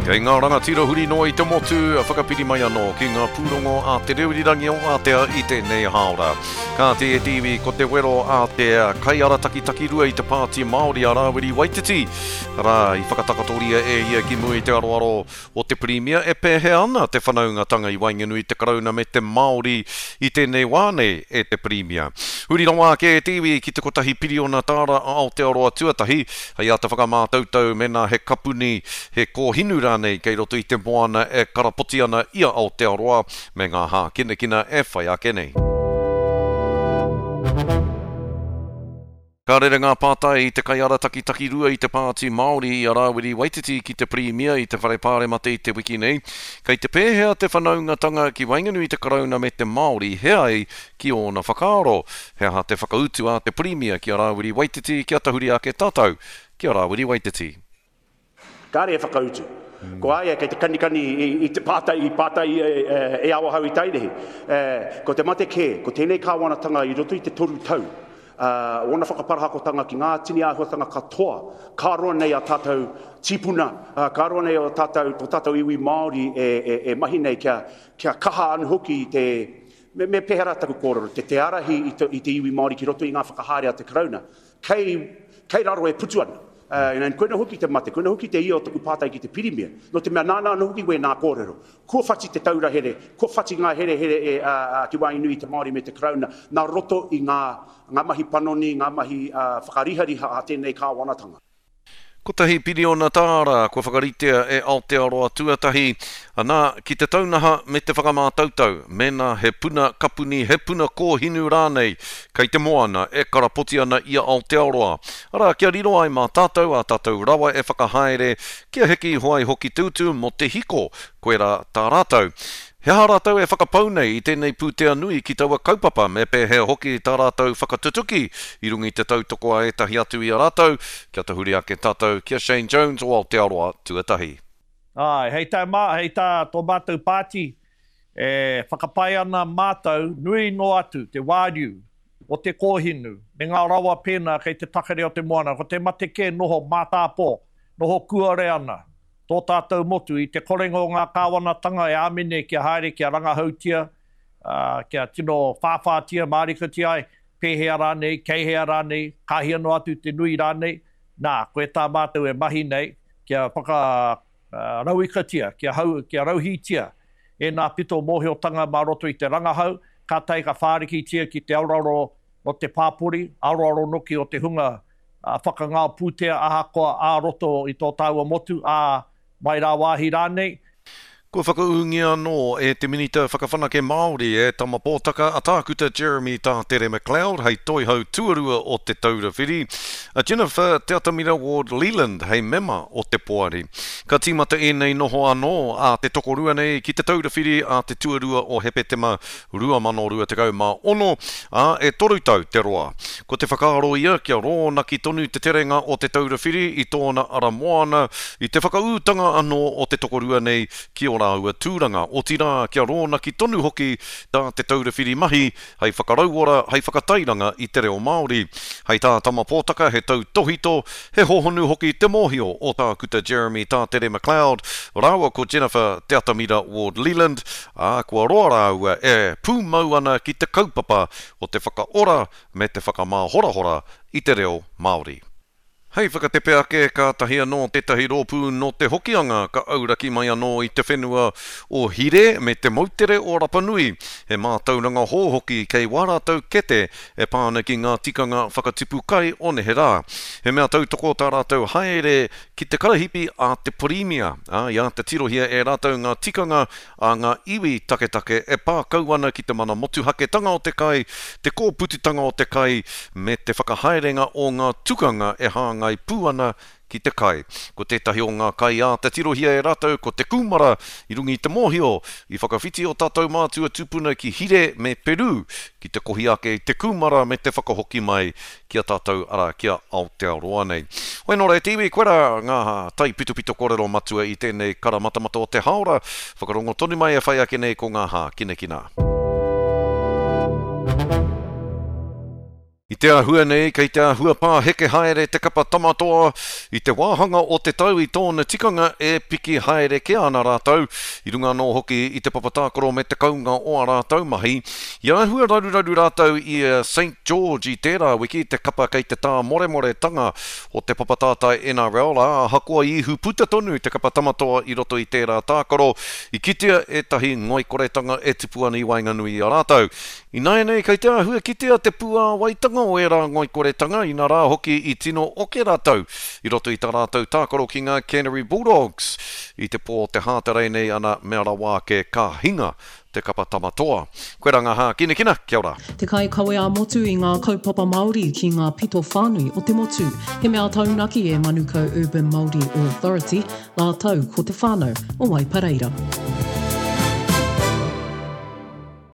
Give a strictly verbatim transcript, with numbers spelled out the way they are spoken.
Kei ngā rangatira huri no i te motu, a whakapiri mai anō ki ngā pūrongo a te reurirangi o Aotea i tēnei haora. Ka te e tiwi ko te wero Aotea, kai ara taki taki rua i te pāti Māori a Rawiri Waititi. Rā, i whakatakatoria e ia ki mui te aroaro o te Premier, e pēhe ana te whanaungatanga i Wainganui te karauna me te Māori i tēnei wāne e te Premier. Huri rawa ke e tiwi ki te kotahi piriona tāra a Aotearoa tuatahi, hei a te whakamātautau mena he kapuni, he kōhinura nei kei roto i te moana e karapoti ana ia Aotearoa me ngā hā kinekina e whai ake nei. Ka rere ngā pātai i te kai ara taki taki rua i te pāti Māori i a Rawiri Waititi ki te Premier i te wharepāre mate i te wiki nei. Kei te pēhea te whanaungatanga ki Wainganui te karauna me te Māori, hea ei ki ona whakaaro. Hea te whakautu a te Premier ki a Rawiri Waititi ki a tahuri ake tātou ki a Rawiri Waititi. Ka re e whakautu. Ko aia kei te kanikani i, i te pātai, i pātai e, e, e awa hau i tairehi. E, ko te mate kē, ko tēnei kāwanatanga i roto i te toru tau. Uh, ona whakaparahakotanga ki ngā tini āhuatanga katoa. Ka roa nei a tātou tipuna, uh, ka roa nei o tātou, o tātou iwi Māori e, e, e mahi nei kia, kia kaha anu hoki i te, me, me pehera taku kōrero, te te arahi i te, i te iwi Māori ki roto i ngā whakahare a te karauna. Kei, kei raro e putu anu. Uh, and koina hoki te mate, koina hoki te io taku pātai ki te Premier. No te mea nāna anu hoki koe nā kōrero. Kua whati te taura here, kua whati ngā here here e uh, uh, ki Wainganui te Māori me te karauna, nā roto i ngā, ngā mahi panoni, ngā mahi uh, whakarihariha a tēnei kāwanatanga. Ko tahi piriona tāra, kua whakaritea e Aotearoa tuatahi, anā ki te taunaha me te whakamātautau, mena he puna kapuni, he puna kōhinu rānei, kei te moana e karapoti ana i a Aotearoa. Ara, kia riro ai mā tātou, a tātou rawa e whakahaere, kia heki hoai hoki tūtū mo te hiko, koe rā tā rātou. He hā rātou e whakapau nei i tēnei pūtea nui ki taua kaupapa me pēhe hoki tā rātou whakatutuki i rungi te tautoko a etahi atu i a rātou, kia tahuri ake tātou, kia Shane Jones o Aotearoa tuatahi. Ai, hei tā mā, hei tā tō mātou pāti, e whakapai ana mātou nui no atu, te wāriu, o te kōhinu, me ngā rawa pēna kei te takare o te moana, ko te mate kē noho mātāpō, noho kuare ana. Tō tātou motu i te korengo o ngā kāwanatanga e āmene kia haere, kia rangahautia, uh, kia tino whāwhātia, mārikatia ai, pēhea rānei, keihea rānei, kāhia no atu te nui rānei. Nā, koe tā mātou e mahi nei, kia whaka uh, rauikatia, kia, hau, kia rauhitia, e nā pito mōhiotanga mā roto i te rangahau, ka tai ka whārikitia ki te auraro o te pāpori, auraro noki o te hunga, uh, whakangā pūtea ahakoa ā roto i tō tāua motu, ā mai rā wāhi rānei. Ko whakaungia no e te minita whakawhanake Māori e tama pōtaka a tākuta Jeremy Tātere McLeod hei toihau tuarua o te taura whiri. A Jennifer Te Atamira Ward Leland hei mema o te poari. Ka tīmata e nei noho anō a te tokorua nei ki te taura whiri a te tuarua o Hepetema rua mano rua te kau mā ono a e toru tau te roa. Ko te whakaaro ia kia rōna ki tonu te terenga o te taura whiri i tōna ara moana i te whakautanga anō o te tokorua nei ki ora ua tūranga o tira kia rōna ki tonu hoki tā te taura whiri mahi hei whakarauora, hei whakatairanga i te reo Māori. Hei tā tama pōtaka he tau tohito, he hohonu hoki te mōhio o tā kuta Jeremy Tātere McLeod, rāua ko Jennifer Te Atamira Ward Leland, a kua roa rāua e pūmau ana ki te kaupapa o te whakaora me te whakamāhorahora i te reo Māori. Hei whakatepe ake ka tahi anō tētahi rōpū no te hokianga ka auraki mai anō i te whenua o hire me te mautere o Rapanui. He mātauranga hōhoki kei wārātau kete e pāna ki ngā tikanga whakatipu kai o ne he rā. He mea tautoko tā rātau haere ki te karahipi a te Premier. A, ia te tirohia e rātau ngā tikanga a ngā iwi taketake e pā kauana ki te mana motuhaketanga o te kai, te kōpututanga o te kai me te whakahaerenga o ngā tukanga e hanga ngai pūana ki te kai. Ko tētahi o ngā kai a te tirohia e rātou, ko te kumara i rungi te mōhio, i whakawhiti o tātou mātua tupuna ki Hire me Peru, ki te kohi ake te kumara me te whakahoki mai ki a tātou ara kia Aotearoa nei. Hoi nō rei tiwi, koera ngā tai pitupito kōrero matua i tēnei karamatamata o te haora, whakarongo tonu mai e whai ake nei ko ngā hā kinekina. I te ahua nei, kei te ahua pā heke haere te kapa tamatoa, i te wāhanga o te tau i tōna tikanga e piki haere ke ana rātau, i runga no hoki i te papatākoro me te kaunga o a rātau mahi. I ahua raruraru rātau i Saint George i tērā wiki te kapa kei te tā more more tanga o te papatātai N R L, a hakoa i hu puta tonu te kapa tamatoa i roto i tērā tākoro, i kitea e tahi ngoikoretanga e tipuani i Wainganui a rātau. I nai nei, kei te ahua kitea te pua waitanga o e rā ngoikoretanga i nā rā hoki i tino o ke rātau i roto i tā rātau tākoro ki ngā Canterbury Bulldogs i te pō te hātarei nei ana mea rawa ke ka hinga te kapa tamatoa. Koe ranga hā, kina kina, kia ora. Te kai kawe a motu i ngā kaupapa Māori ki ngā pito whānui o te motu. He mea taunaki e Manukau Urban Māori Authority, lā tau ko te whānau o Waipareira.